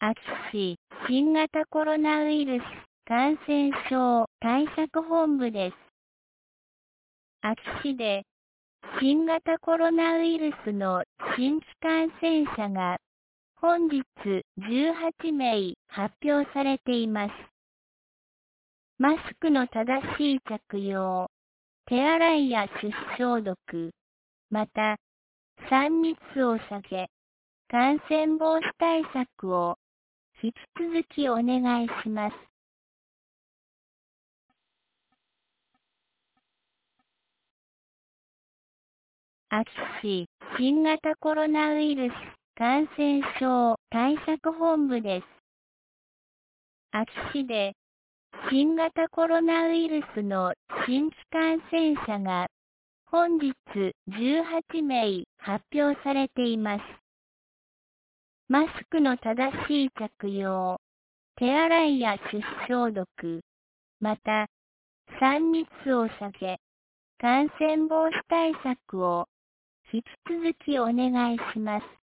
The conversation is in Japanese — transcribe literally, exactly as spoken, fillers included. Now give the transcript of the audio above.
秋市新型コロナウイルス感染症対策本部です。秋市で新型コロナウイルスの新規感染者が本日じゅうはちめい発表されています。マスクの正しい着用、手洗いや手指消毒、またさん密を避け、感染防止対策を引き続きお願いします。秋市新型コロナウイルス感染症対策本部です。秋市で新型コロナウイルスの新規感染者が本日じゅうはちめい発表されています。マスクの正しい着用、手洗いや手指消毒、またさん密を避け、感染防止対策を引き続きお願いします。